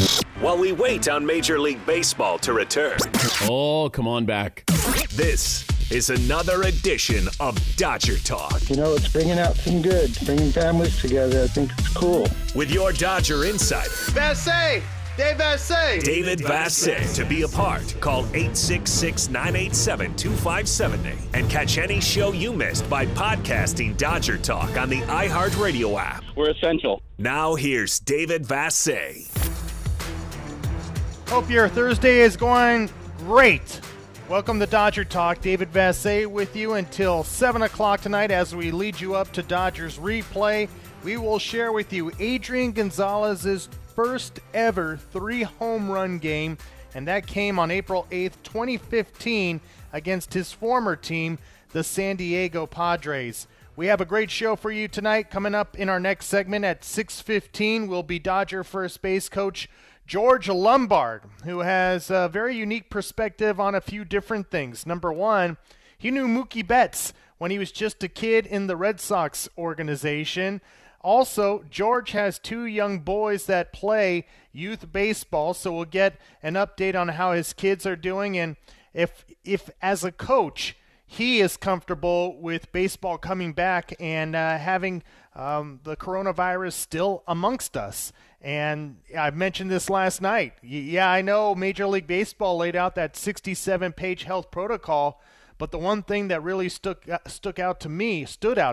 While we wait on Major League Baseball to return. Oh, come on back. This is another edition of Dodger Talk. You know, it's bringing out some good, bringing families together. I think it's cool. With your Dodger insider, Vassegh! Dave Vassegh! David Vassegh. To be a part, call 866-987-2570 and catch any show you missed by podcasting Dodger Talk on the iHeartRadio app. We're essential. Now here's David Vassegh. Hope your Thursday is going great. Welcome to Dodger Talk. David Vassegh with you until 7 o'clock tonight as we lead you up to Dodgers Replay. We will share with you Adrian Gonzalez's first ever 3-home run game, and that came on April 8th, 2015 against his former team, the San Diego Padres. We have a great show for you tonight. Coming up in our next segment at 6:15 will be Dodger first base coach George Lombard, who has a very unique perspective on a few different things. Number one, he knew Mookie Betts when he was just a kid in the Red Sox organization. Also, George has 2 young boys that play youth baseball, so we'll get an update on how his kids are doing and if as a coach, he is comfortable with baseball coming back and having the coronavirus still amongst us. And I mentioned this last night. Yeah, I know Major League Baseball laid out that 67-page health protocol, but the one thing that really stood out to me,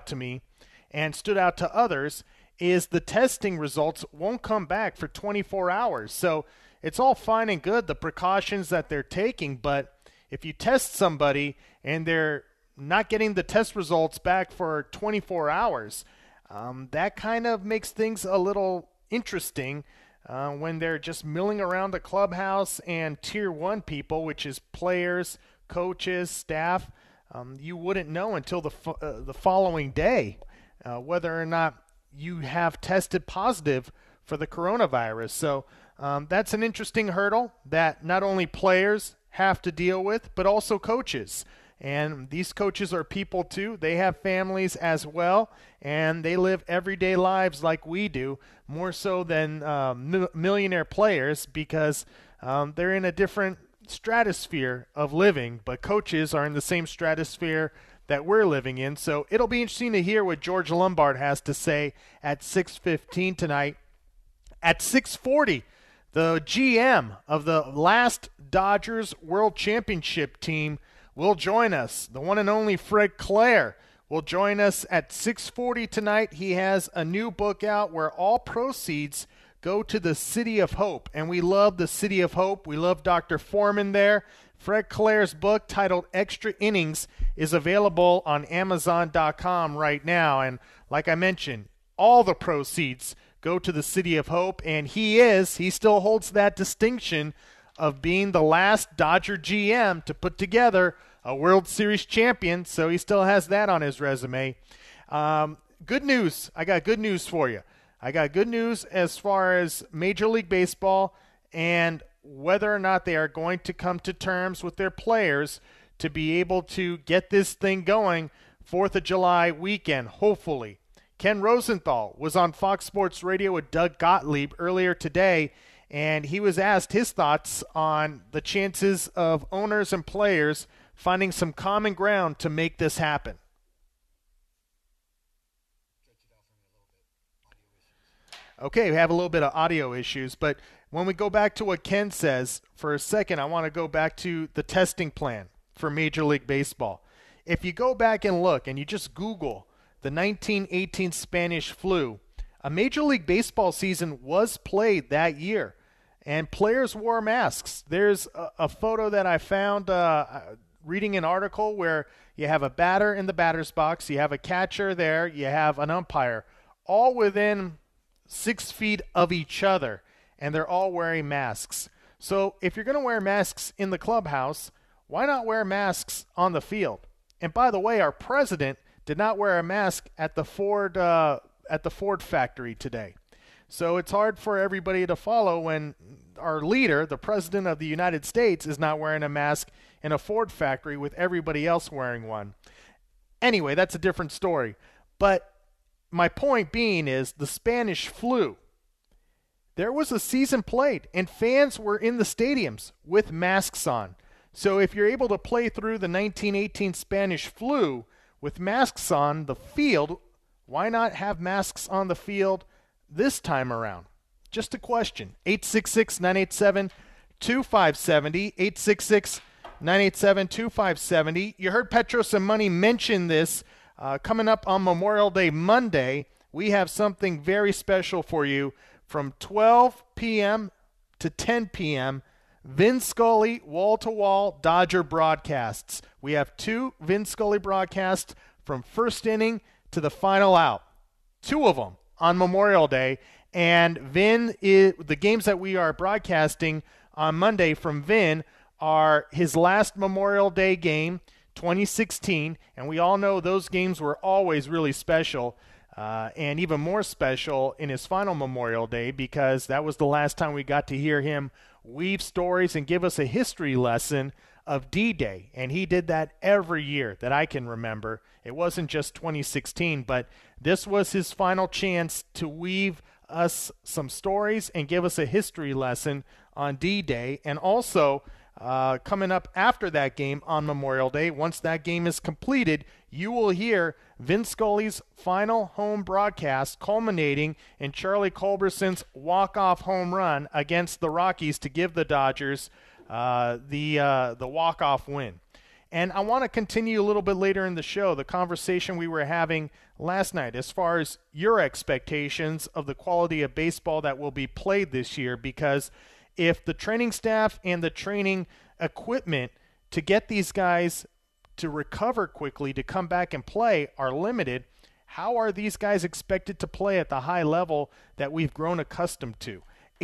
and stood out to others, is the testing results won't come back for 24 hours. So it's all fine and good, the precautions that they're taking, but if you test somebody and they're not getting the test results back for 24 hours, that kind of makes things a little interesting when they're just milling around the clubhouse and Tier 1 people, which is players, coaches, staff. You wouldn't know until the following day whether or not you have tested positive for the coronavirus. So that's an interesting hurdle that not only players have to deal with, but also coaches. And these coaches are people too. They have families as well, and they live everyday lives like we do, more so than millionaire players, because they're in a different stratosphere of living, but coaches are in the same stratosphere that we're living in. So it'll be interesting to hear what George Lombard has to say at 6:15 tonight. At 6:40, the GM of the last Dodgers World Championship team will join us. The one and only Fred Claire will join us at 6:40 tonight. He has a new book out where all proceeds go to the City of Hope, and we love the City of Hope. We love Dr. Foreman there. Fred Claire's book titled Extra Innings is available on Amazon.com right now, and like I mentioned, all the proceeds go to the City of Hope, and he still holds that distinction of being the last Dodger GM to put together a World Series champion, so he still has that on his resume. Good news. I got good news for you. I got good news as far as Major League Baseball and whether or not they are going to come to terms with their players to be able to get this thing going 4th of July weekend, hopefully. Ken Rosenthal was on Fox Sports Radio with Doug Gottlieb earlier today, and he was asked his thoughts on the chances of owners and players finding some common ground to make this happen. Okay, we have a little bit of audio issues, but when we go back to what Ken says, for a second, I want to go back to the testing plan for Major League Baseball. If you go back and look and you just Google the 1918 Spanish flu, a Major League Baseball season was played that year, and players wore masks. There's a photo that I found reading an article where you have a batter in the batter's box, you have a catcher there, you have an umpire, all within 6 feet of each other, and they're all wearing masks. So if you're going to wear masks in the clubhouse, why not wear masks on the field? And by the way, our president did not wear a mask at the Ford factory today. So it's hard for everybody to follow when our leader, the president of the United States, is not wearing a mask in a Ford factory with everybody else wearing one. Anyway, that's a different story. But my point being is the Spanish flu. there was a season played, and fans were in the stadiums with masks on. So if you're able to play through the 1918 Spanish flu with masks on the field, why not have masks on the field this time around? Just a question. 866-987-2570, 866-987-2570. You heard Petros and Money mention this. Coming up on Memorial Day Monday, we have something very special for you from 12 p.m. to 10 p.m., Vin Scully wall-to-wall Dodger broadcasts. We have 2 Vin Scully broadcasts from first inning to the final out. 2 of them on Memorial Day. And the games that we are broadcasting on Monday from Vin are his last Memorial Day game, 2016. And we all know those games were always really special. And even more special in his final Memorial Day, because that was the last time we got to hear him weave stories and give us a history lesson of D-Day. And he did that every year that I can remember. It wasn't just 2016, but this was his final chance to weave us some stories and give us a history lesson on D-Day. And also, coming up after that game on Memorial Day, once that game is completed, you will hear Vin Scully's final home broadcast culminating in Charlie Culberson's walk-off home run against the Rockies to give the Dodgers the walk-off win. And I want to continue a little bit later in the show, the conversation we were having last night as far as your expectations of the quality of baseball that will be played this year, because if the training staff and the training equipment to get these guys to recover quickly to come back and play are limited, how are these guys expected to play at the high level that we've grown accustomed to?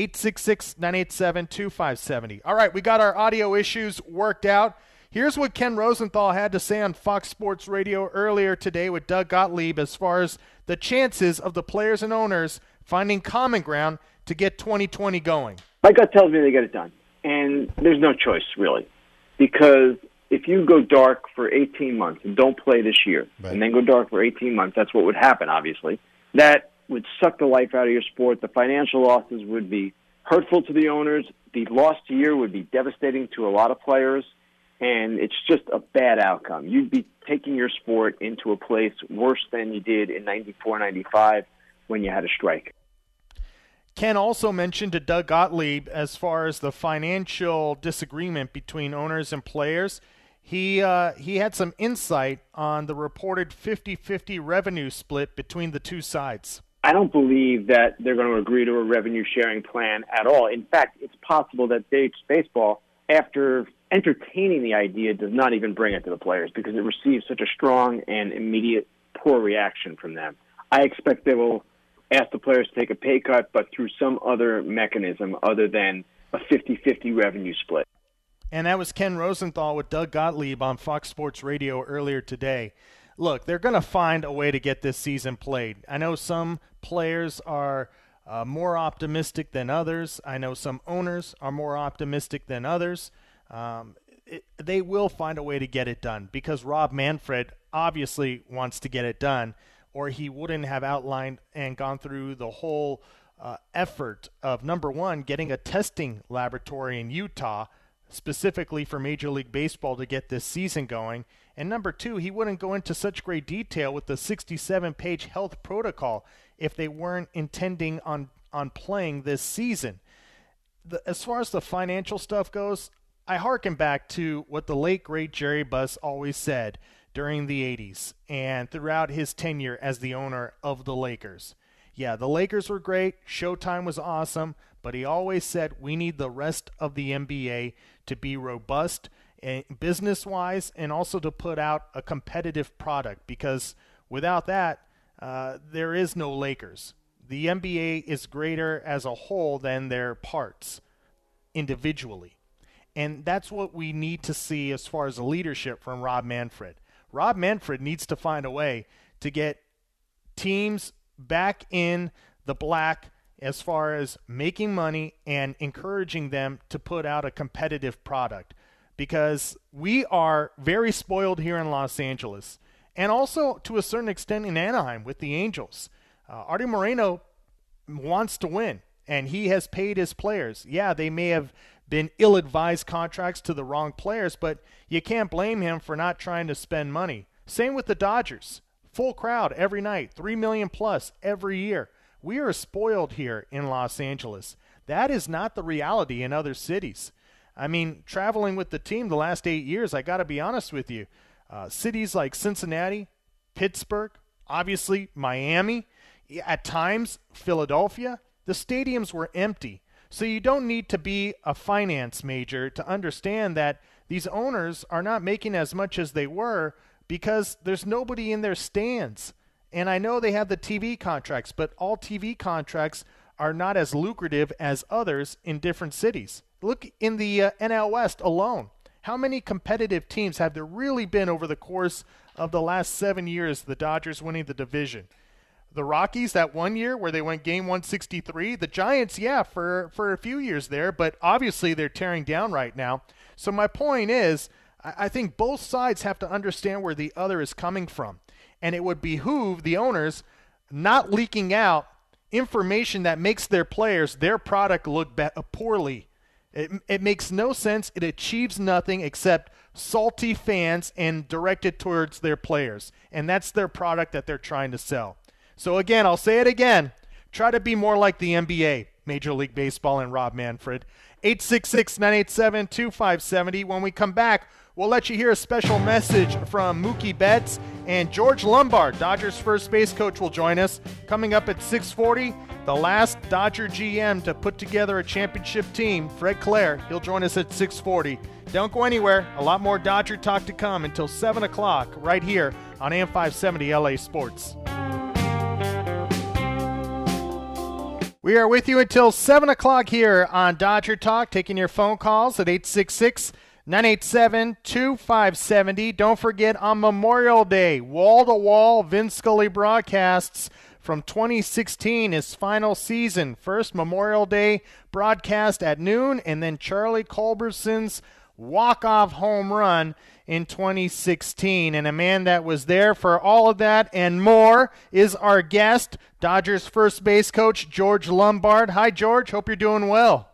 866-987-2570. All right, we got our audio issues worked out. Here's what Ken Rosenthal had to say on Fox Sports Radio earlier today with Doug Gottlieb as far as the chances of the players and owners finding common ground to get 2020 going. My gut tells me they get it done, and there's no choice, really, because if you go dark for 18 months and don't play this year, right, and then go dark for 18 months, that's what would happen, obviously. That would suck the life out of your sport. The financial losses would be hurtful to the owners. The lost year would be devastating to a lot of players, and it's just a bad outcome. You'd be taking your sport into a place worse than you did in 94, 95 when you had a strike. Ken also mentioned to Doug Gottlieb as far as the financial disagreement between owners and players. He had some insight on the reported 50-50 revenue split between the two sides. I don't believe that they're going to agree to a revenue-sharing plan at all. In fact, it's possible that Baseball, after entertaining the idea, does not even bring it to the players because it receives such a strong and immediate poor reaction from them. I expect they will ask the players to take a pay cut, but through some other mechanism other than a 50-50 revenue split. And that was Ken Rosenthal with Doug Gottlieb on Fox Sports Radio earlier today. Look, they're going to find a way to get this season played. I know some players are more optimistic than others. I know some owners are more optimistic than others. They will find a way to get it done because Rob Manfred obviously wants to get it done, or he wouldn't have outlined and gone through the whole effort of, number one, getting a testing laboratory in Utah specifically for Major League Baseball to get this season going. And number two, he wouldn't go into such great detail with the 67-page health protocol if they weren't intending on playing this season. As far as the financial stuff goes, I hearken back to what the late, great Jerry Buss always said during the 80s and throughout his tenure as the owner of the Lakers. Yeah, the Lakers were great. Showtime was awesome. But he always said we need the rest of the NBA to be robust business-wise and also to put out a competitive product because without that, there is no Lakers. The NBA is greater as a whole than their parts individually. And that's what we need to see as far as the leadership from Rob Manfred. Rob Manfred needs to find a way to get teams back in the black as far as making money and encouraging them to put out a competitive product because we are very spoiled here in Los Angeles and also to a certain extent in Anaheim with the Angels. Artie Moreno wants to win. and he has paid his players. Yeah, they may have been ill-advised contracts to the wrong players, but you can't blame him for not trying to spend money. Same with the Dodgers. Full crowd every night, 3 million plus every year. We are spoiled here in Los Angeles. That is not the reality in other cities. I mean, traveling with the team the last 8 years, I got to be honest with you, cities like Cincinnati, Pittsburgh, obviously Miami, at times Philadelphia, the stadiums were empty. So you don't need to be a finance major to understand that these owners are not making as much as they were because there's nobody in their stands. And I know they have the TV contracts, but all TV contracts are not as lucrative as others in different cities. Look in the NL West alone. How many competitive teams have there really been over the course of the last 7 years, the Dodgers winning the division? The Rockies that 1 year where they went game 163. The Giants, yeah, for a few years there, but obviously they're tearing down right now. So my point is, I think both sides have to understand where the other is coming from. And it would behoove the owners not leaking out information that makes their players, their product look poorly. It makes no sense. It achieves nothing except salty fans and directed towards their players. And that's their product that they're trying to sell. So again, I'll say it again. Try to be more like the NBA, Major League Baseball, and Rob Manfred. 866-987-2570. When we come back, we'll let you hear a special message from Mookie Betts, and George Lombard, Dodgers first base coach, will join us. Coming up at 6:40, the last Dodger GM to put together a championship team, Fred Claire. He'll join us at 6:40. Don't go anywhere. A lot more Dodger talk to come until 7 o'clock right here on AM 570 LA Sports. We are with you until 7 o'clock here on Dodger Talk, taking your phone calls at 866-987-2570. Don't forget, on Memorial Day, wall-to-wall Vin Scully broadcasts from 2016, his final season. First Memorial Day broadcast at noon, and then Charlie Culberson's walk-off home run in 2016. And a man that was there for all of that and more is our guest, Dodgers first base coach George Lombard. Hi, George. Hope you're doing well.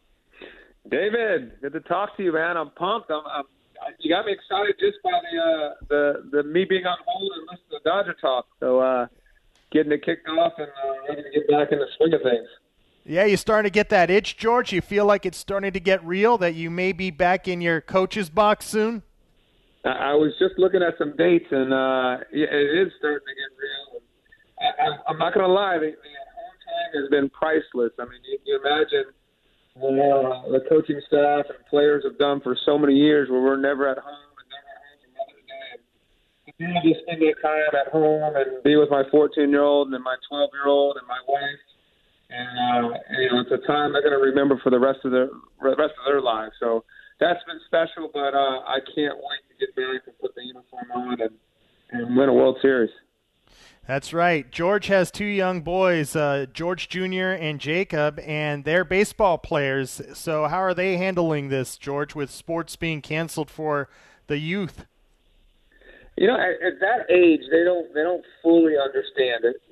David, good to talk to you, man. I'm pumped. You got me excited just by the me being on hold and listening to Dodger Talk. So getting it kicked off and ready to get back in the swing of things. Yeah, you starting to get that itch, George? You feel like it's starting to get real, that you may be back in your coach's box soon? I was just looking at some dates, and it is starting to get real. I'm not going to lie, the home time has been priceless. I mean, you imagine what the coaching staff and players have done for so many years where we're never at home and never at home for Mother's Day. To be able to spend that time at home and be with my 14-year-old and my 12-year-old and my wife, and it's a time they're going to remember for the rest of their lives. So that's been special, but I can't wait to get back and put the uniform on and win a World Series. That's right. George has two young boys, George Jr. and Jacob, and they're baseball players. So how are they handling this, George, with sports being canceled for the youth? You know, at that age, they don't fully understand it.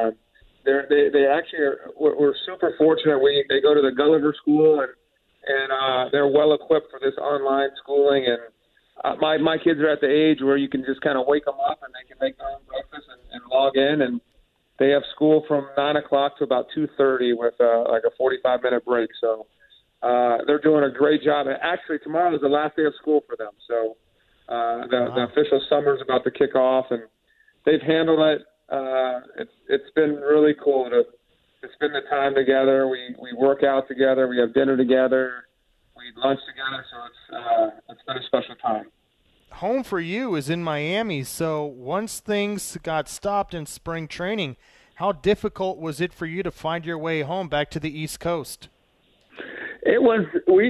They actually we're super fortunate. They go to the Gulliver School and they're well equipped for this online schooling. And my kids are at the age where you can just kind of wake them up and they can make their own breakfast and log in. And they have school from 9 o'clock to about 2:30 with like a 45-minute break. So they're doing a great job. And actually, tomorrow is the last day of school for them. So the official summer is about to kick off, and they've handled it. It's been really cool to spend the time together. We work out together. We have dinner together. We eat lunch together. So it's been a special time. Home for you is in Miami. So once things got stopped in spring training, how difficult was it for you to find your way home back to the East Coast? It was.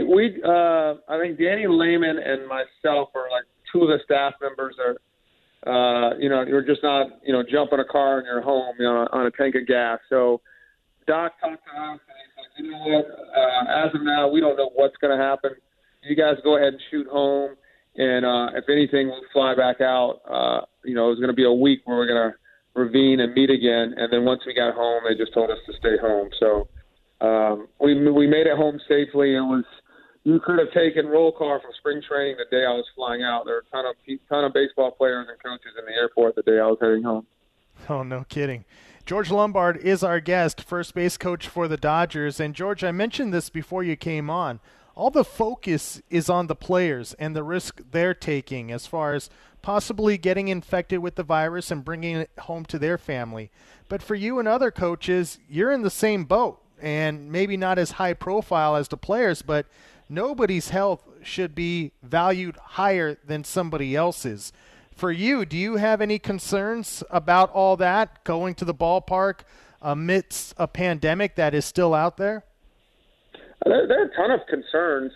I think Danny Lehman and myself are like two of the staff members are. You're just not, jump in a car and you're home, on a tank of gas. So Doc talked to us and he said, you know what, as of now, we don't know what's going to happen. You guys go ahead and shoot home. And if anything, we'll fly back out. It was going to be a week where we're going to ravine and meet again. And then once we got home, they just told us to stay home. So we made it home safely. You could have taken roll call from spring training the day I was flying out. There were a ton of baseball players and coaches in the airport the day I was heading home. Oh, no kidding. George Lombard is our guest, first base coach for the Dodgers. And, George, I mentioned this before you came on. All the focus is on the players and the risk they're taking as far as possibly getting infected with the virus and bringing it home to their family. But for you and other coaches, you're in the same boat, and maybe not as high profile as the players, but nobody's health should be valued higher than somebody else's. For you, do you have any concerns about all that, going to the ballpark amidst a pandemic that is still out there? There are a ton of concerns.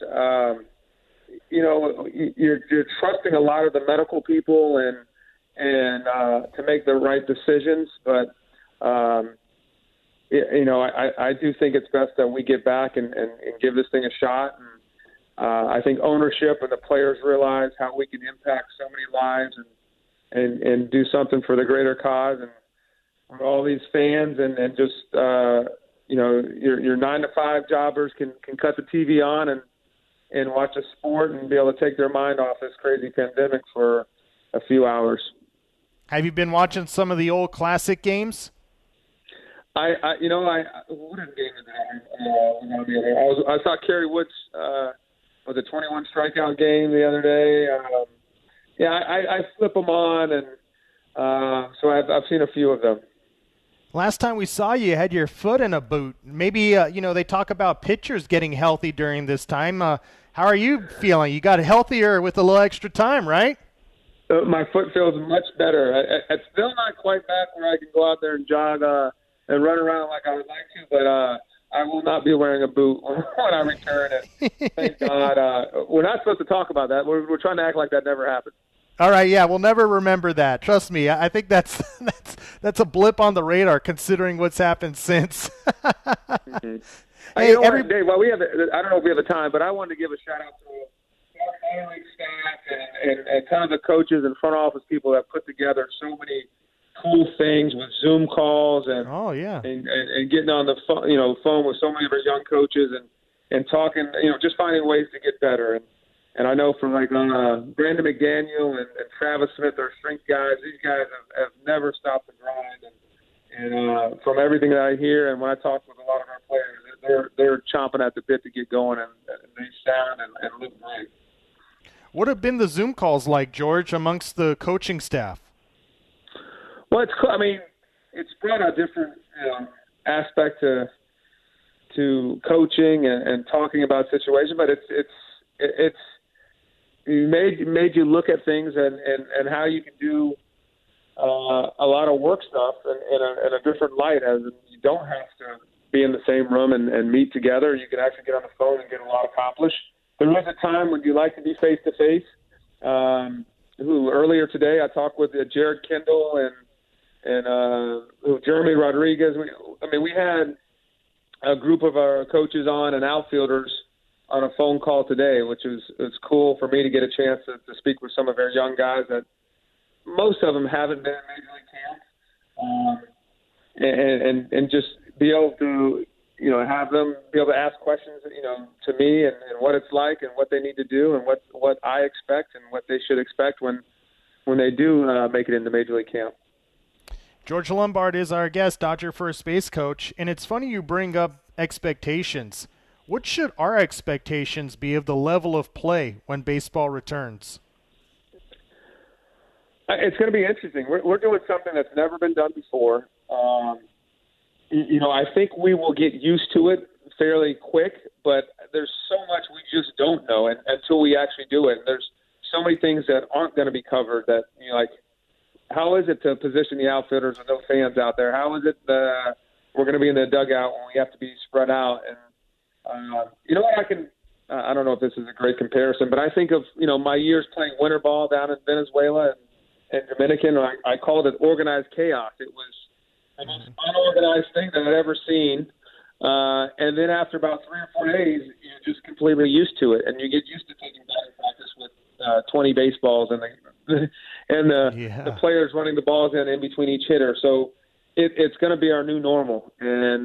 You're trusting a lot of the medical people and to make the right decisions. But, I do think it's best that we get back and give this thing a shot. And I think ownership and the players realize how we can impact so many lives and do something for the greater cause and for all these fans and just your 9-to-5 jobbers can cut the TV on and watch a sport and be able to take their mind off this crazy pandemic for a few hours. Have you been watching some of the old classic games? What game is that? I saw Kerry Woods was a 21 strikeout game the other day. I flip them on, and so I've seen a few of them. Last time we saw you had your foot in a boot. Maybe, they talk about pitchers getting healthy during this time. How are you feeling? You got healthier with a little extra time, right? My foot feels much better. It's still not quite back where I can go out there and jog and run around like I would like to, but I will not be wearing a boot when I return. And thank God. We're not supposed to talk about that. We're trying to act like that never happened. All right, yeah, we'll never remember that. Trust me, I think that's a blip on the radar considering what's happened since. Mm-hmm. Hey, Dave, well, I don't know if we have the time, but I wanted to give a shout-out to our minor league staff and kind of the coaches and front office people that put together so many cool things with Zoom calls and getting on the phone with so many of our young coaches and talking, just finding ways to get better. And I know from Brandon McDaniel and Travis Smith, our strength guys, these guys have never stopped the grind. And from everything that I hear and when I talk with a lot of our players, they're chomping at the bit to get going, and they sound and look great. What have been the Zoom calls like, George, amongst the coaching staff? Well, it's cool. I mean, it's brought a different aspect to coaching and talking about situations, but it's made you look at things and how you can do a lot of work stuff in a different light, as you don't have to be in the same room and meet together. You can actually get on the phone and get a lot accomplished. There was a time when you like to be face-to-face. Earlier today I talked with Jared Kendall and Jeremy Rodriguez. We had a group of our coaches on and outfielders on a phone call today, which was cool for me to get a chance to speak with some of our young guys that most of them haven't been in Major League Camp, and just be able to have them be able to ask questions to me and what it's like and what they need to do and what I expect and what they should expect when they do make it into Major League Camp. George Lombard is our guest, Dodger first base coach, and it's funny you bring up expectations. What should our expectations be of the level of play when baseball returns? It's going to be interesting. We're doing something that's never been done before. I think we will get used to it fairly quick, but there's so much we just don't know until we actually do it. And there's so many things that aren't going to be covered that, how is it to position the outfielders with no fans out there? How is it we're going to be in the dugout when we have to be spread out? And I don't know if this is a great comparison, but I think of, my years playing winter ball down in Venezuela and Dominican. I called it organized chaos. It was the most unorganized thing that I'd ever seen. And then after about 3 or 4 days, you're just completely used to it. And you get used to taking batting practice with 20 baseballs and the players running the balls in between each hitter. So it's going to be our new normal. And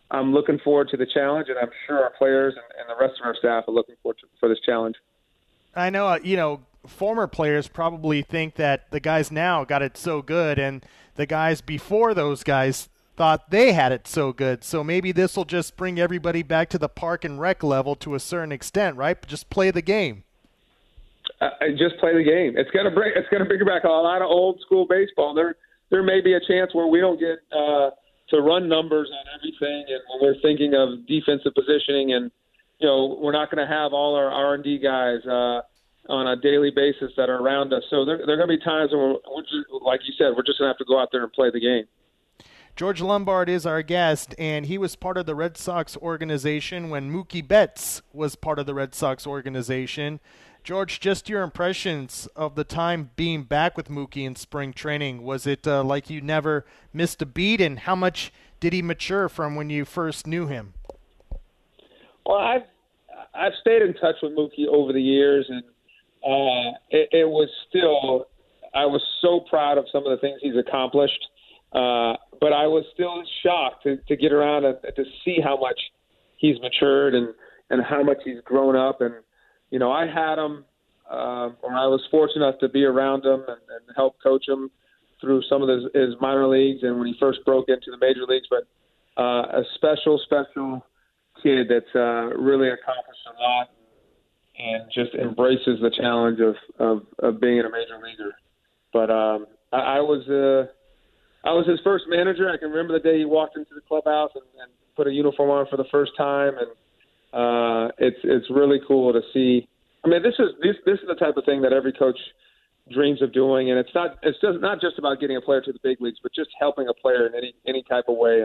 I'm looking forward to the challenge, and I'm sure our players and the rest of our staff are looking forward for this challenge. I know, former players probably think that the guys now got it so good, and the guys before those guys thought they had it so good. So maybe this will just bring everybody back to the park and rec level to a certain extent, right? Just play the game. Just play the game. It's going to bring back a lot of old school baseball. There may be a chance where we don't get to run numbers on everything, and when we're thinking of defensive positioning, and we're not going to have all our R&D guys on a daily basis that are around us. So there are going to be times when we're just, like you said, we're just going to have to go out there and play the game. George Lombard is our guest, and he was part of the Red Sox organization when Mookie Betts was part of the Red Sox organization. George, just your impressions of the time being back with Mookie in spring training. Was it like you never missed a beat, and how much did he mature from when you first knew him? Well, I've stayed in touch with Mookie over the years, and it was still – I was so proud of some of the things he's accomplished. But I was still shocked to get around and to see how much he's matured and how much he's grown up. And, I had him, or I was fortunate enough to be around him and help coach him through some of his minor leagues and when he first broke into the major leagues. But a special kid that's really accomplished a lot and just embraces the challenge of being a major leaguer. But I was his first manager. I can remember the day he walked into the clubhouse and put a uniform on for the first time, and it's really cool to see. I mean, this is the type of thing that every coach dreams of doing, and it's not just about getting a player to the big leagues, but just helping a player in any type of way,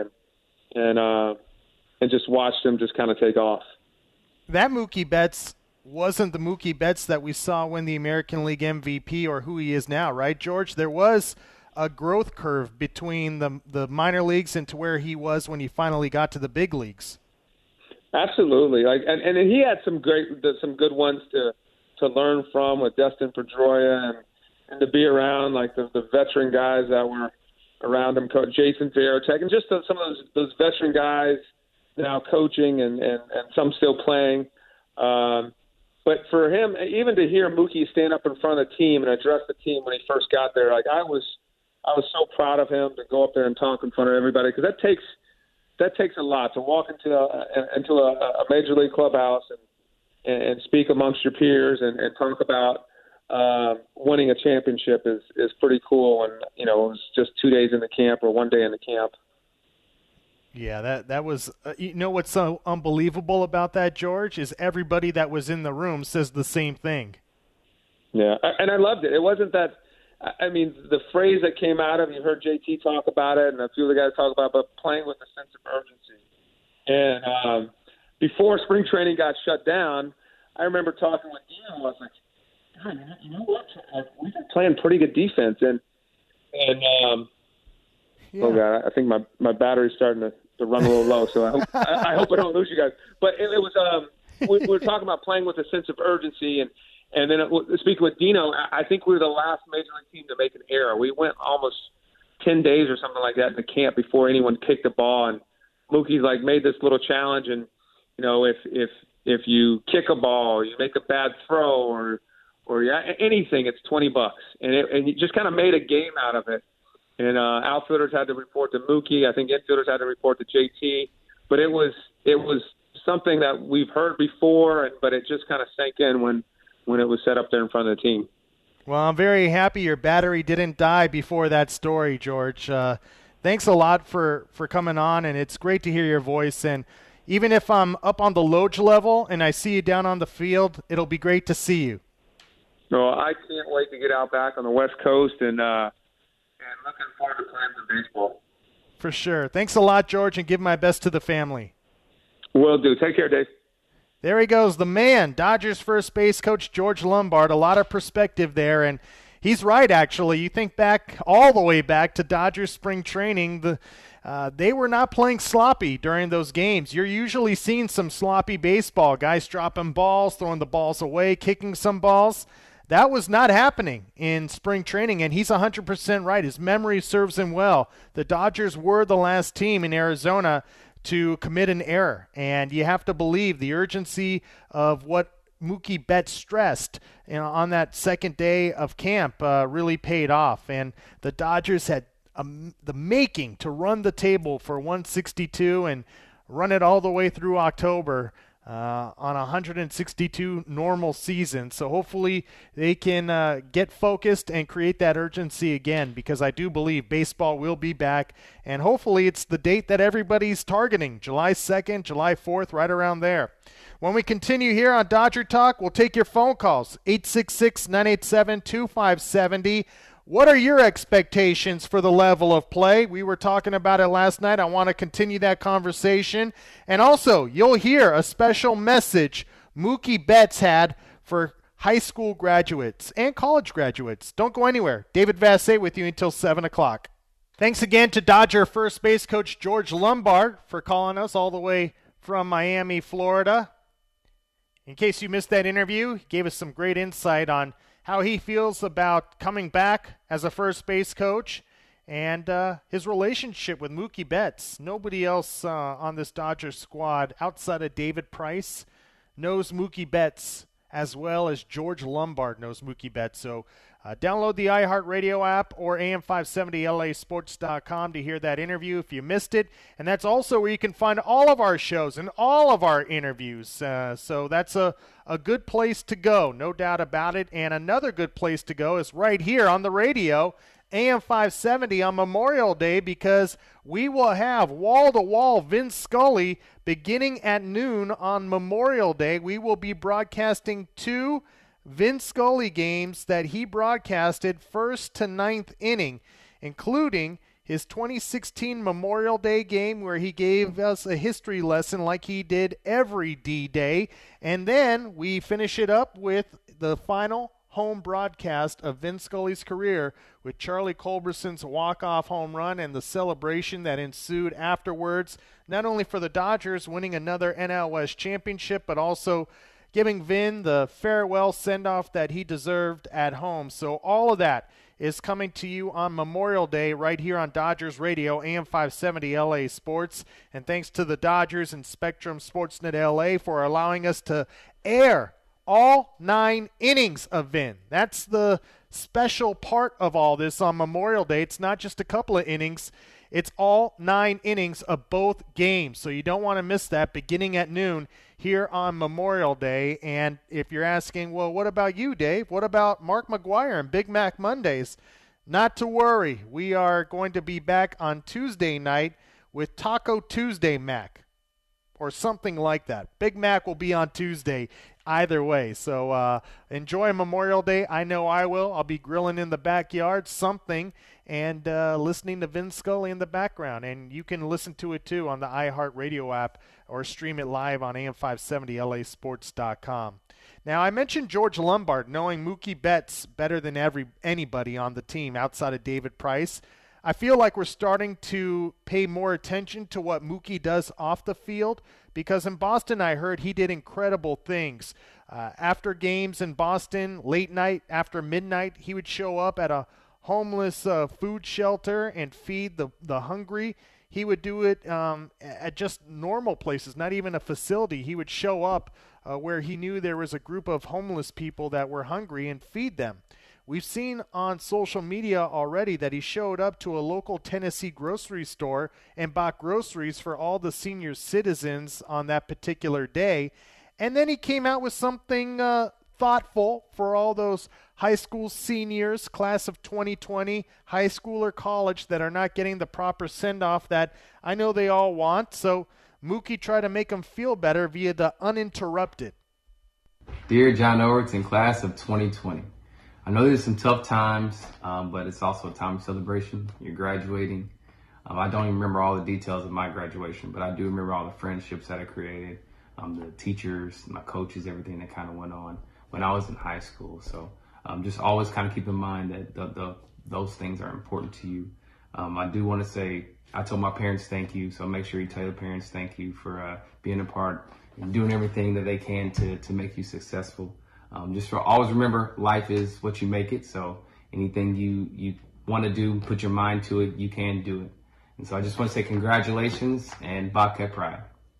and just watch them just kind of take off. That Mookie Betts wasn't the Mookie Betts that we saw win the American League MVP or who he is now, right, George? There was a growth curve between the minor leagues and to where he was when he finally got to the big leagues. Absolutely, and he had some good ones to learn from with Dustin Pedroia and to be around like the veteran guys that were around him, Coach Jason Varitek, and just some of those veteran guys now coaching and some still playing. But for him, even to hear Mookie stand up in front of the team and address the team when he first got there, like I was so proud of him to go up there and talk in front of everybody, because that takes a lot to walk into a major league clubhouse and speak amongst your peers and talk about winning a championship is pretty cool. And it was just 2 days in the camp or 1 day in the camp. Yeah, that was what's so unbelievable about that, George, is everybody that was in the room says the same thing. Yeah, and I loved it. It wasn't that. I mean, the phrase that came out of, you heard JT talk about it and a few of the guys talk about it, but playing with a sense of urgency. And before spring training got shut down, I remember talking with Dino. I was like, God, you know what? We've been playing pretty good defense. And yeah. Oh, God, I think my battery's starting to run a little low, so I hope I don't lose you guys. But it was we were talking about playing with a sense of urgency, and then speaking with Dino, I think we were the last major league team to make an error. We went almost 10 days or something like that in the camp before anyone kicked the ball, and Mookie made this little challenge, and if you kick a ball, you make a bad throw, or anything, it's $20, and he just kind of made a game out of it. And outfielders had to report to Mookie. I think infielders had to report to JT. But it was something that we've heard before, but it just kind of sank in when it was set up there in front of the team. Well, I'm very happy your battery didn't die before that story, George. Thanks a lot for coming on, and it's great to hear your voice. And even if I'm up on the Loge level and I see you down on the field, it'll be great to see you. No, I can't wait to get out back on the West Coast and looking forward to playing some baseball. For sure. Thanks a lot, George, and give my best to the family. Will do. Take care, Dave. There he goes, the man, Dodgers first base coach George Lombard. A lot of perspective there, and he's right, actually. You think back all the way back to Dodgers spring training, they were not playing sloppy during those games. You're usually seeing some sloppy baseball, guys dropping balls, throwing the balls away, kicking some balls. That was not happening in spring training, and he's 100% right. His memory serves him well. The Dodgers were the last team in Arizona to commit an error. And you have to believe the urgency of what Mookie Betts stressed on that second day of camp really paid off. And the Dodgers had the making to run the table for 162 and run it all the way through October on a 162 normal season. So hopefully they can get focused and create that urgency again, because I do believe baseball will be back, and hopefully it's the date that everybody's targeting, July 2nd, July 4th, right around there. When we continue here on Dodger Talk, we'll take your phone calls, 866-987-2570. What are your expectations for the level of play? We were talking about it last night. I want to continue that conversation. And also, you'll hear a special message Mookie Betts had for high school graduates and college graduates. Don't go anywhere. David Vassegh with you until 7 o'clock. Thanks again to Dodger first base coach George Lombard for calling us all the way from Miami, Florida. In case you missed that interview, he gave us some great insight on how he feels about coming back as a first base coach and his relationship with Mookie Betts. Nobody else on this Dodgers squad outside of David Price knows Mookie Betts as well as George Lombard knows Mookie Betts. So download the iHeartRadio app or AM570LAsports.com to hear that interview if you missed it. And that's also where you can find all of our shows and all of our interviews. So that's a good place to go, no doubt about it. And another good place to go is right here on the radio, AM570 on Memorial Day, because we will have wall-to-wall Vince Scully beginning at noon on Memorial Day. We will be broadcasting 2 Vince Scully games that he broadcasted first to 9th inning, including his 2016 Memorial Day game where he gave us a history lesson like he did every D-Day. And then we finish it up with the final home broadcast of Vince Scully's career with Charlie Culberson's walk-off home run and the celebration that ensued afterwards, not only for the Dodgers winning another NL West championship, but also giving Vin the farewell send-off that he deserved at home. So all of that is coming to you on Memorial Day right here on Dodgers Radio, AM570 LA Sports. And thanks to the Dodgers and Spectrum Sportsnet LA for allowing us to air all 9 innings of Vin. That's the special part of all this on Memorial Day. It's not just a couple of innings. It's all 9 innings of both games. So you don't want to miss that beginning at noon here on Memorial Day. And if you're asking, well, what about you, Dave? What about Mark McGwire and Big Mac Mondays? Not to worry. We are going to be back on Tuesday night with Taco Tuesday Mac or something like that. Big Mac will be on Tuesday either way. So enjoy Memorial Day. I know I will. I'll be grilling in the backyard, something, and listening to Vince Scully in the background. And you can listen to it, too, on the iHeartRadio app or stream it live on AM570LAsports.com. Now, I mentioned George Lombard knowing Mookie Betts better than anybody on the team outside of David Price. I feel like we're starting to pay more attention to what Mookie does off the field, because in Boston I heard he did incredible things. After games in Boston, late night, after midnight, he would show up at a homeless food shelter and feed the hungry. He would do it at just normal places, not even a facility. He would show up where he knew there was a group of homeless people that were hungry and feed them. We've seen on social media already that he showed up to a local Tennessee grocery store and bought groceries for all the senior citizens on that particular day. And then he came out with something thoughtful for all those high school seniors, class of 2020, high school or college, that are not getting the proper send-off that I know they all want. So Mookie tried to make them feel better via the Uninterrupted. Dear John Owerts and class of 2020. I know there's some tough times, but it's also a time of celebration. You're graduating. I don't even remember all the details of my graduation, but I do remember all the friendships that I created, the teachers, my coaches, everything that kind of went on when I was in high school. So just always kind of keep in mind that those things are important to you. I do want to say, I told my parents thank you, so make sure you tell your parents thank you for being a part and doing everything that they can to make you successful. Just always remember, life is what you make it. So anything you want to do, put your mind to it, you can do it. And so I just want to say congratulations and Bobcat Pride.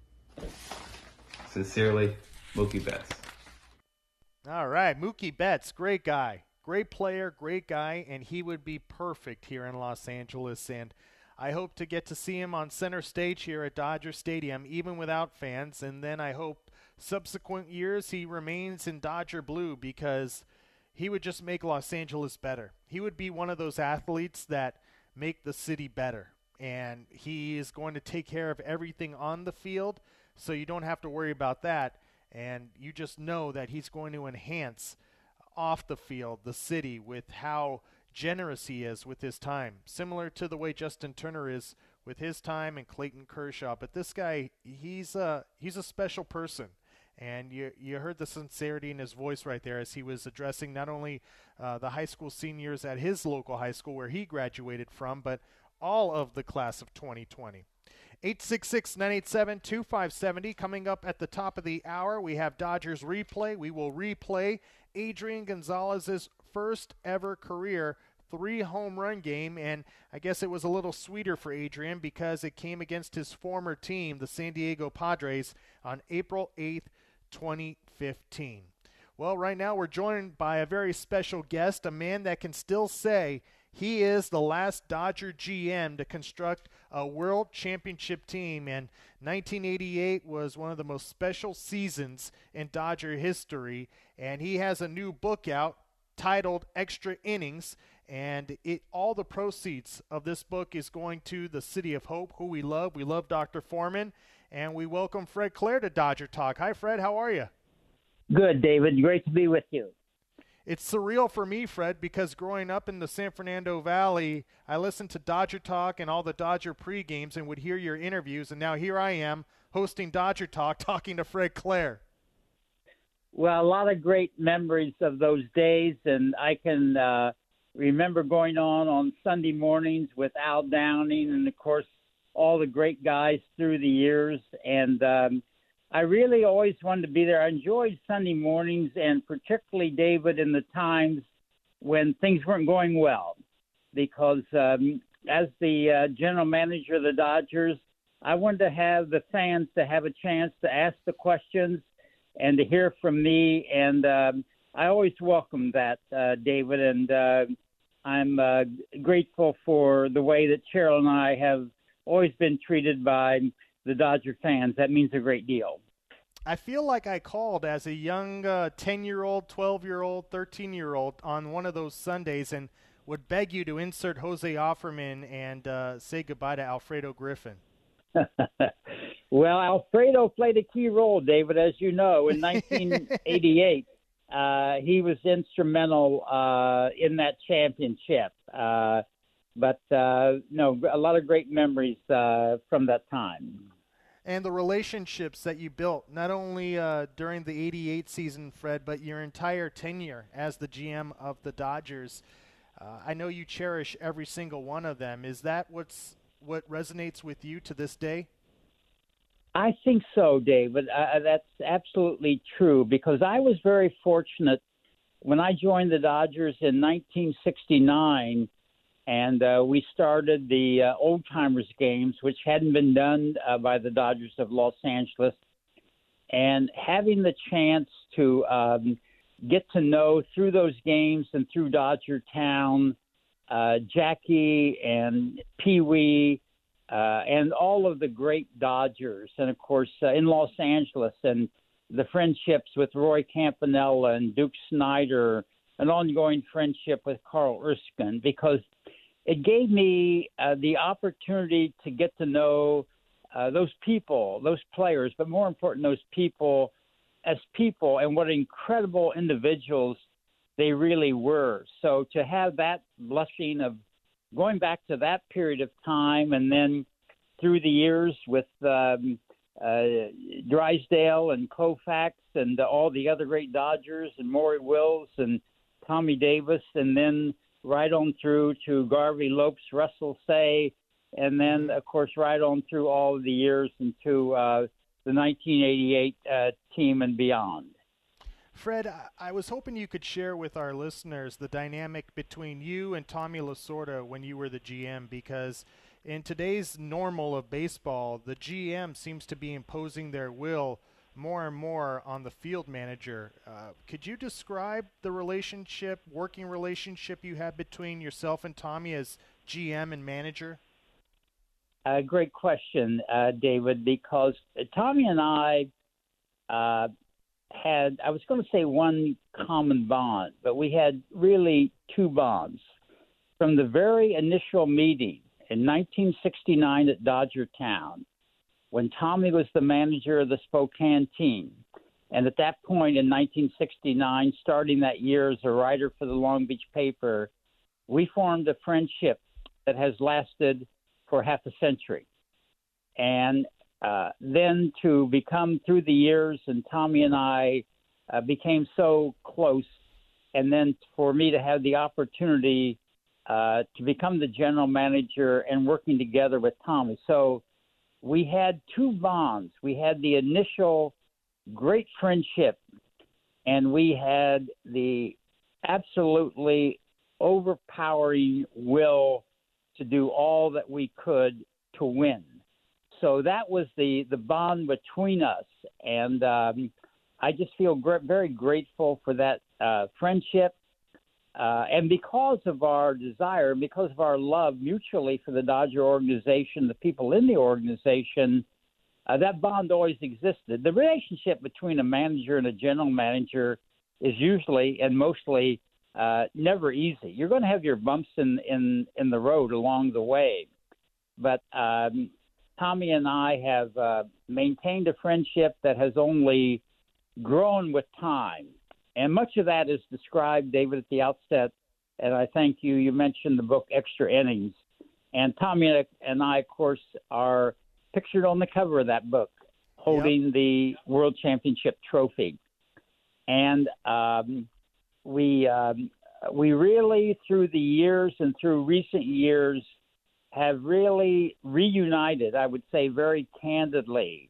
Sincerely, Mookie Betts. All right, Mookie Betts, great guy. Great player, great guy, and he would be perfect here in Los Angeles. And I hope to get to see him on center stage here at Dodger Stadium, even without fans. And then I hope subsequent years he remains in Dodger blue, because he would just make Los Angeles better. He would be one of those athletes that make the city better. And he is going to take care of everything on the field, so you don't have to worry about that. And you just know that he's going to enhance off the field the city with how generous he is with his time, similar to the way Justin Turner is with his time and Clayton Kershaw. But this guy, he's a special person. And you heard the sincerity in his voice right there as he was addressing not only the high school seniors at his local high school where he graduated from, but all of the class of 2020. 866-987-2570. Coming up at the top of the hour, we have Dodgers Replay. We will replay Adrian Gonzalez's first ever career 3-home run game, and I guess it was a little sweeter for Adrian because it came against his former team, the San Diego Padres, on April 8th, 2015. Well, right now we're joined by a very special guest, a man that can still say he is the last Dodger GM to construct a world championship team, and 1988 was one of the most special seasons in Dodger history, and he has a new book out titled Extra Innings, and all the proceeds of this book is going to the City of Hope, who we love. We love Dr. Foreman, and we welcome Fred Claire to Dodger Talk. Hi, Fred. How are you? Good, David. Great to be with you. It's surreal for me, Fred, because growing up in the San Fernando Valley, I listened to Dodger Talk and all the Dodger pre-games and would hear your interviews, and now here I am hosting Dodger Talk, talking to Fred Claire. Well, a lot of great memories of those days, and I can remember going on Sunday mornings with Al Downing and, of course, all the great guys through the years, and I really always wanted to be there. I enjoyed Sunday mornings, and particularly, David, in the times when things weren't going well, because as the general manager of the Dodgers, I wanted to have the fans to have a chance to ask the questions and to hear from me, and I always welcome that, David, and I'm grateful for the way that Cheryl and I have always been treated by the Dodger fans. That means a great deal. I feel like I called as a young 10-year-old, 12-year-old, 13-year-old on one of those Sundays and would beg you to insert Jose Offerman and say goodbye to Alfredo Griffin. Well, Alfredo played a key role, David, as you know. In 1988, he was instrumental in that championship. But a lot of great memories from that time. And the relationships that you built, not only during the 88 season, Fred, but your entire tenure as the GM of the Dodgers. I know you cherish every single one of them. Is that what resonates with you to this day? I think so, David. That's absolutely true, because I was very fortunate when I joined the Dodgers in 1969, and we started the Old Timers games, which hadn't been done by the Dodgers of Los Angeles. And having the chance to get to know through those games and through Dodger Town, Jackie and Pee Wee, and all of the great Dodgers, and of course in Los Angeles, and the friendships with Roy Campanella and Duke Snyder, an ongoing friendship with Carl Erskine, because it gave me the opportunity to get to know those people, those players, but more important, those people as people, and what incredible individuals they really were. So to have that blessing of going back to that period of time, and then through the years with Drysdale and Koufax and all the other great Dodgers and Maury Wills and Tommy Davis, and then right on through to Garvey Lopes, Russell Say, and then, of course, right on through all of the years into the 1988 team and beyond. Fred, I was hoping you could share with our listeners the dynamic between you and Tommy Lasorda when you were the GM, because in today's normal of baseball, the GM seems to be imposing their will more and more on the field manager. Could you describe the working relationship you have between yourself and Tommy as GM and manager? Great question, David, because Tommy and I had, I was going to say one common bond, but we had really two bonds. From the very initial meeting in 1969 at Dodger Town, when Tommy was the manager of the Spokane team, and at that point in 1969, starting that year as a writer for the Long Beach paper, we formed a friendship that has lasted for half a century. And then to become through the years, and Tommy and I became so close, and then for me to have the opportunity to become the general manager and working together with Tommy. So we had two bonds. We had the initial great friendship, and we had the absolutely overpowering will to do all that we could to win. So that was the bond between us, and I just feel very grateful for that friendship. And because of our desire, because of our love mutually for the Dodger organization, the people in the organization, that bond always existed. The relationship between a manager and a general manager is usually and mostly never easy. You're going to have your bumps in the road along the way. But Tommy and I have maintained a friendship that has only grown with time. And much of that is described, David, at the outset, and I thank you. You mentioned the book Extra Innings. And Tommy and I, of course, are pictured on the cover of that book, holding the World Championship trophy. And we really, through the years and through recent years, have really reunited, I would say very candidly,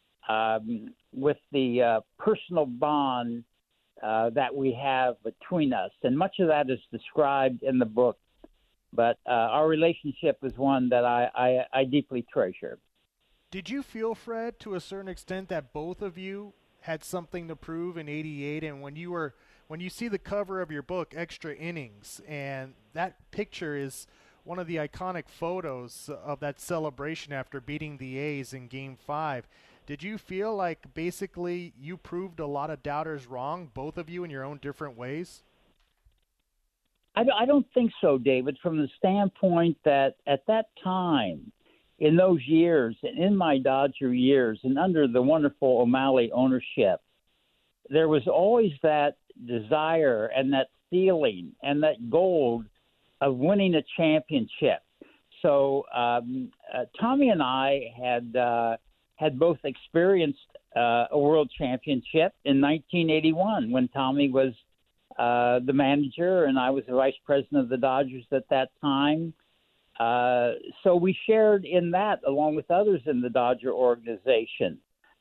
with the personal bond that we have between us. And much of that is described in the book. But our relationship is one that I deeply treasure. Did you feel, Fred, to a certain extent that both of you had something to prove in '88? And when you see the cover of your book, Extra Innings, and that picture is one of the iconic photos of that celebration after beating the A's in Game 5, did you feel like basically you proved a lot of doubters wrong, both of you in your own different ways? I don't think so, David, from the standpoint that at that time, in those years, and in my Dodger years, and under the wonderful O'Malley ownership, there was always that desire and that feeling and that goal of winning a championship. So Tommy and I had both experienced a world championship in 1981 when Tommy was the manager and I was the vice president of the Dodgers at that time. So we shared in that along with others in the Dodger organization.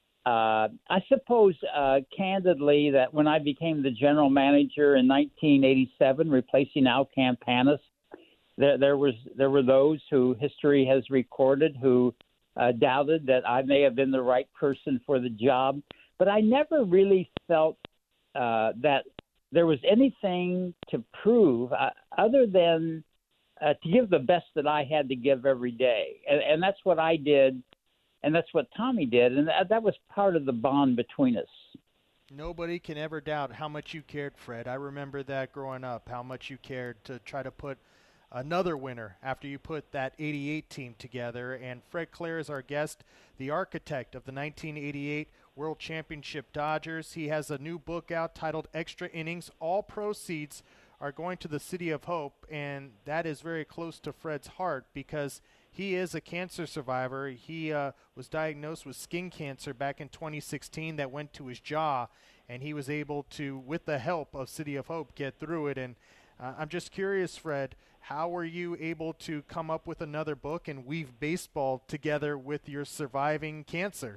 I suppose, candidly, that when I became the general manager in 1987, replacing Al Campanis, there were those who history has recorded who doubted that I may have been the right person for the job. But I never really felt that there was anything to prove other than to give the best that I had to give every day. And that's what I did, and that's what Tommy did, and that was part of the bond between us. Nobody can ever doubt how much you cared, Fred. I remember that growing up, how much you cared to try to put another winner after you put that '88 team together. And Fred Claire is our guest, the architect of the 1988 World Championship Dodgers. He has a new book out titled Extra Innings. All proceeds are going to the City of Hope, and that is very close to Fred's heart because he is a cancer survivor. He was diagnosed with skin cancer back in 2016 that went to his jaw, and he was able to, with the help of City of Hope, get through it. And I'm just curious, Fred, how were you able to come up with another book and weave baseball together with your surviving cancer?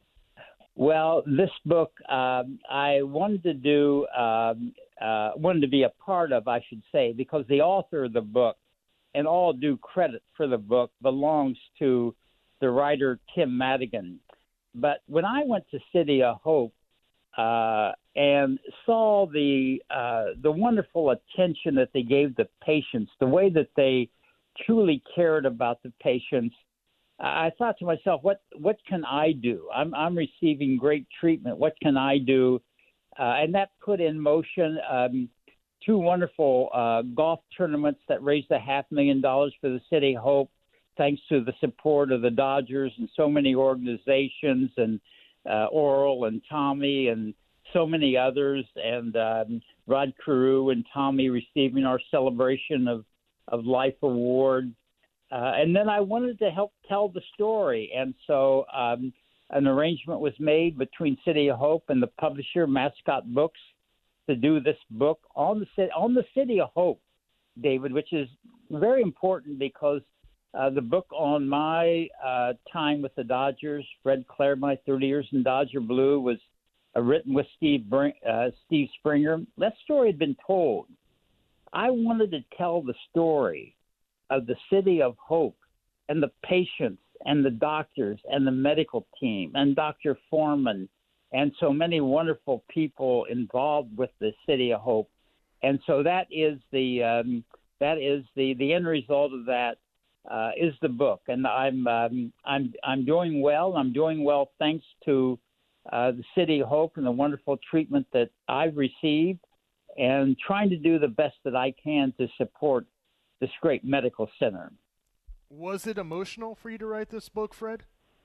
Well, this book I wanted to do, wanted to be a part of, I should say, because the author of the book and all due credit for the book belongs to the writer Tim Madigan. But when I went to City of Hope and saw the wonderful attention that they gave the patients, the way that they truly cared about the patients, I thought to myself, what can I do? I'm receiving great treatment. What can I do? And that put in motion two wonderful golf tournaments that raised $500,000 for the City of Hope, thanks to the support of the Dodgers and so many organizations, and Oral and Tommy and so many others, and Rod Carew and Tommy receiving our Celebration of Life Award. And then I wanted to help tell the story. And so an arrangement was made between City of Hope and the publisher, Mascot Books, to do this book on the City of Hope, David, which is very important because the book on my time with the Dodgers, Fred Claire, my 30 years in Dodger Blue, was written with Steve Springer. That story had been told. I wanted to tell the story of the City of Hope and the patients and the doctors and the medical team and Dr. Foreman and so many wonderful people involved with the City of Hope. And so that is the end result of that is the book. And I'm doing well. I'm doing well thanks to the City of Hope and the wonderful treatment that I've received, and trying to do the best that I can to support this great medical center. Was it emotional for you to write this book, Fred?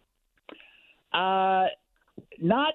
Not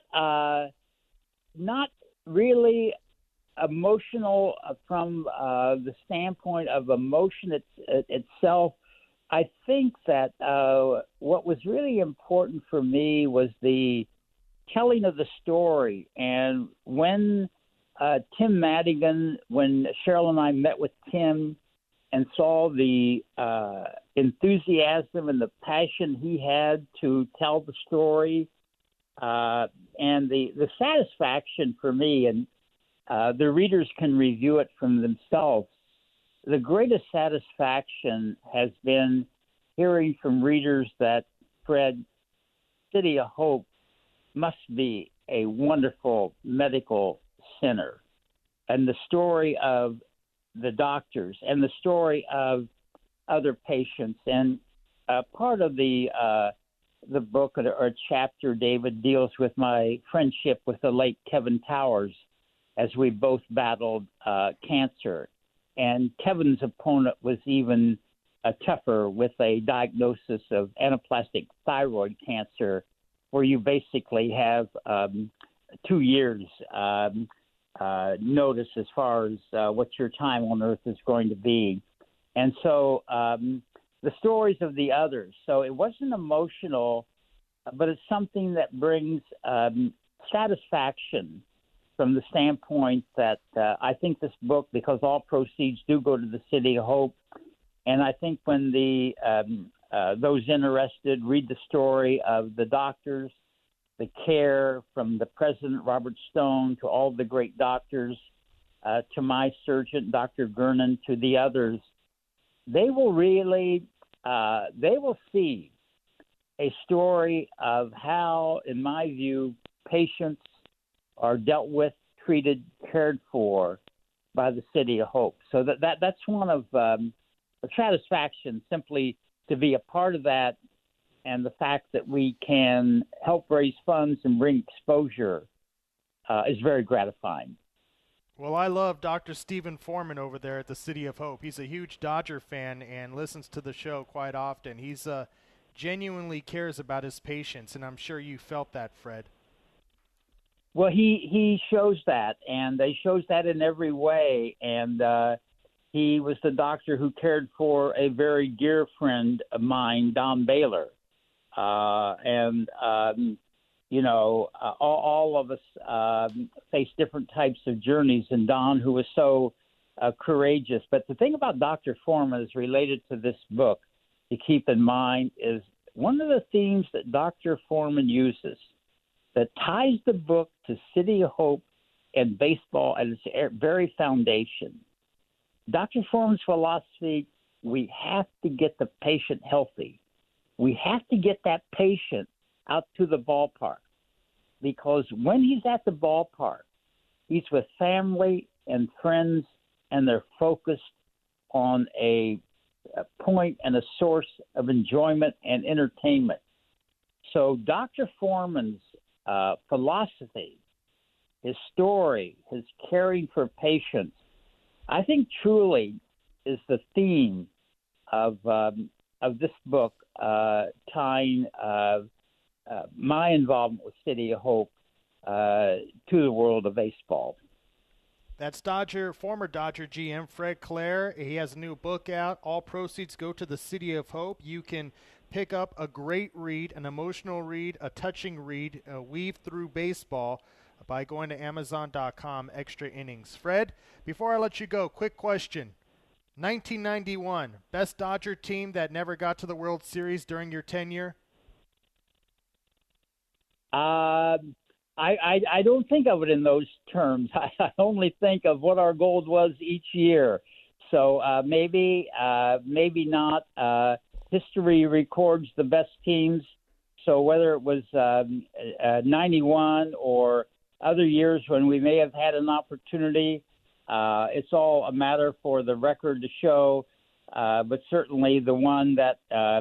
really emotional from the standpoint of emotion itself. I think that what was really important for me was the telling of the story. And when Tim Madigan, when Cheryl and I met with Tim and saw the enthusiasm and the passion he had to tell the story, and the satisfaction for me, and the readers can review it from themselves, the greatest satisfaction has been hearing from readers that, Fred, City of Hope must be a wonderful medical center. And the story of the doctors and the story of other patients. And part of the book or chapter, David, deals with my friendship with the late Kevin Towers as we both battled cancer. And Kevin's opponent was even tougher, with a diagnosis of anaplastic thyroid cancer, where you basically have 2 years notice as far as what your time on Earth is going to be. And so the stories of the others. So it wasn't emotional, but it's something that brings satisfaction from the standpoint that I think this book, because all proceeds do go to the City of Hope, and I think when those interested read the story of the doctors, the care from the President Robert Stone to all the great doctors, to my surgeon, Dr. Gernon, to the others, they will really they will see a story of how, in my view, patients are dealt with, treated, cared for by the City of Hope. So that's one of the satisfaction, simply to be a part of that, and the fact that we can help raise funds and bring exposure is very gratifying. Well, I love Dr. Stephen Foreman over there at the City of Hope. He's a huge Dodger fan and listens to the show quite often. He's genuinely cares about his patients, and I'm sure you felt that, Fred. Well, he shows that, and he shows that in every way. And he was the doctor who cared for a very dear friend of mine, Don Baylor. All of us face different types of journeys, and Don, who was so courageous. But the thing about Dr. Foreman is related to this book to keep in mind is one of the themes that Dr. Foreman uses that ties the book to City of Hope and baseball at its very foundation. Dr. Foreman's philosophy we have to get the patient healthy. We have to get that patient out to the ballpark, because when he's at the ballpark, he's with family and friends, and they're focused on a point and a source of enjoyment and entertainment. So Dr. Foreman's philosophy, his story, his caring for patients, I think truly is the theme of this book, tying my involvement with City of Hope to the world of baseball. That's former Dodger GM Fred Claire. He has a new book out. All proceeds go to the City of Hope. You can pick up a great read, an emotional read, a touching read, weave through baseball by going to Amazon.com, Extra Innings. Fred, before I let you go, quick question. 1991, best Dodger team that never got to the World Series during your tenure? I don't think of it in those terms. I only think of what our goal was each year. So maybe not. History records the best teams. So whether it was 91 or other years when we may have had an opportunity, it's all a matter for the record to show. But certainly the one that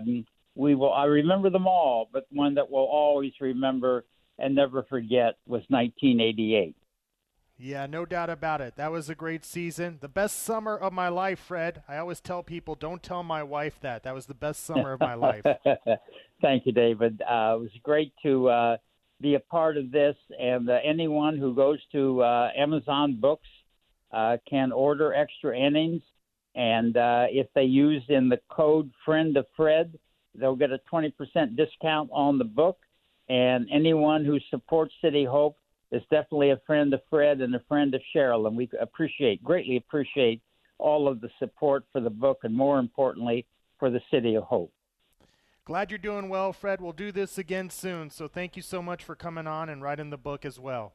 I remember them all, but one that we'll always remember and never forget was 1988. Yeah, no doubt about it. That was a great season. The best summer of my life, Fred. I always tell people, don't tell my wife that. That was the best summer of my life. Thank you, David. It was great to be a part of this. And anyone who goes to Amazon Books can order Extra Innings. And if they use in the code Friend of Fred, they'll get a 20% discount on the book. And anyone who supports City Hope is definitely a friend of Fred and a friend of Cheryl. And we greatly appreciate all of the support for the book and, more importantly, for the City of Hope. Glad you're doing well, Fred. We'll do this again soon. So thank you so much for coming on and writing the book as well.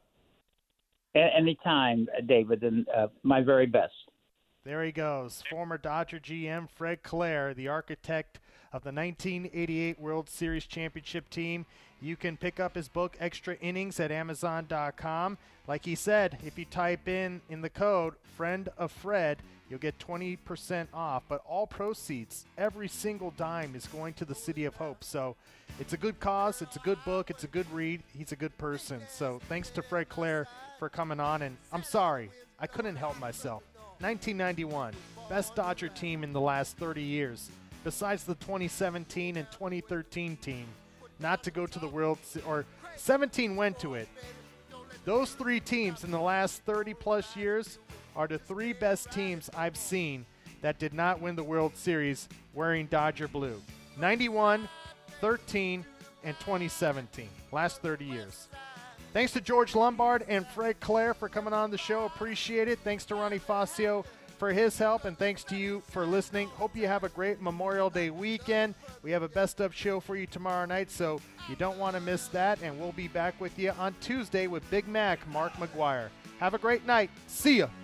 Anytime, David, and my very best. There he goes. Former Dodger GM Fred Claire, the architect of the 1988 World Series championship team. You can pick up his book, Extra Innings, at Amazon.com. Like he said, if you type in the code Friend of Fred, you'll get 20% off. But all proceeds, every single dime, is going to the City of Hope. So it's a good cause. It's a good book. It's a good read. He's a good person. So thanks to Fred Claire for coming on. And I'm sorry, I couldn't help myself. 1991, best Dodger team in the last 30 years, besides the 2017 and 2013 team, not to go to the World Series, or 17 went to it. Those three teams in the last 30-plus years are the three best teams I've seen that did not win the World Series wearing Dodger blue. 91, 13, and 2017, last 30 years. Thanks to George Lombard and Fred Claire for coming on the show. Appreciate it. Thanks to Ronnie Fascio for his help, and thanks to you for listening. Hope you have a great Memorial Day weekend. We have a best of show for you tomorrow night, so you don't want to miss that, and we'll be back with you on Tuesday with Big Mac, Mark McGuire. Have a great night. See ya.